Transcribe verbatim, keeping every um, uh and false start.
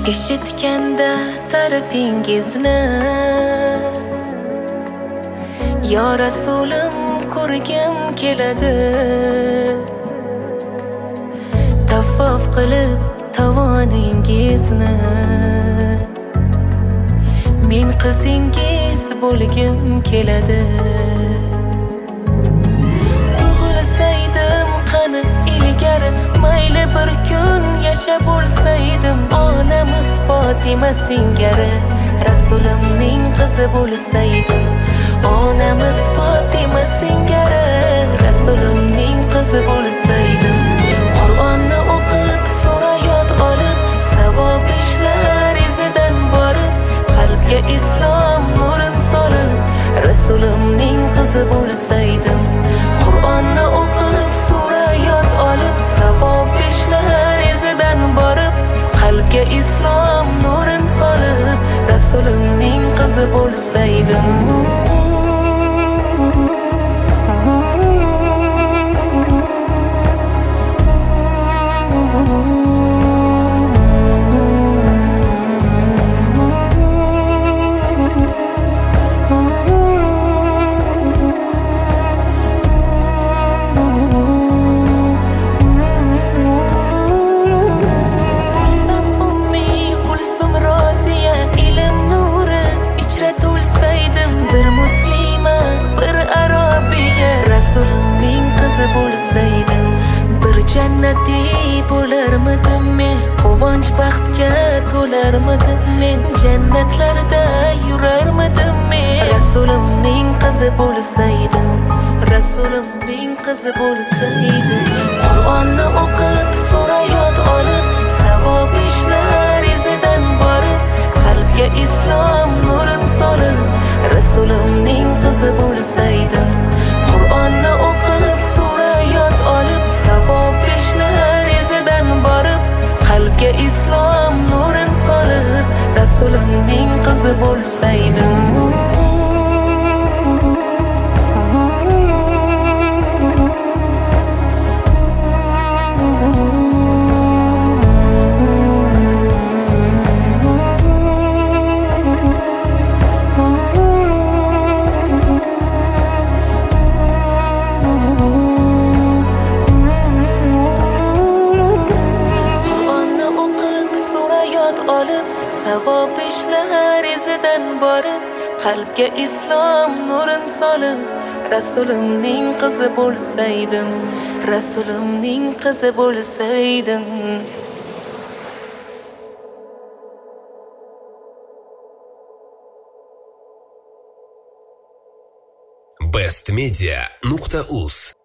eshitganda ta'rifingizni yo Rasulim ko'rgim keladi. Tavof qilib tavoningizni men qizingiz bo'lgim keladi. Tug'ilsaydim qani ilgari, mayli bir kun yashab bo'lsaydim, onamiz Fatima singari Rasulimning qizi bo'lsaydim. Onamiz Fatima singari Rasulimning qizi bo'lsaydim. Qur'onni o'qib, sura yod olib, savob ishlar izidan borib, qalbga islom nurin solib, Rasulimning qizi bo'lsaydim. Qur'onni o'qib, sura yod olib, savob ishlar izidan borib, qalbga islom nurin solib, Rasulimning qizi bo'lsaydim. Jannatiy bo'larmidim men, quvonch baxtga to'larmidim men, jannatlarda yurarmidim men. Rasulimning qizi bo'lsaydim, Rasulimning qizi bo'lsaydim. Qur'onni o'qib, sura yod olib, savob ishlar izidan borib, qalbga islom nurin solib, Rasulimning qizi bo'lsaydim. Qur'onni o'qib, sura yod olib, savob ishlar izidan borib, qalbga islom nurin solib, Rasulimning qizi bo'lsaydim. Savob ishlar izidan borib, qalbga islom nurin solib, Rasulimning qizi bo'lsaydim, Rasulimning qizi bo'lsaydim. best media nuqta uz